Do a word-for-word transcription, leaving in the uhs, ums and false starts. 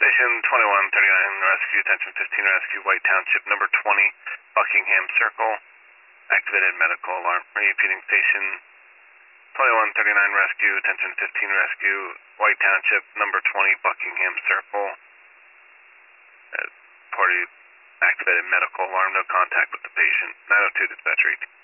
Station twenty-one thirty-nine Rescue, attention fifteen Rescue, White Township, number twenty, Buckingham Circle. Activated medical alarm. Repeating station twenty-one thirty-nine Rescue, attention fifteen Rescue, White Township, number twenty, Buckingham Circle. Uh, party activated medical alarm, no contact with the patient. nine oh two dispatch eighteen.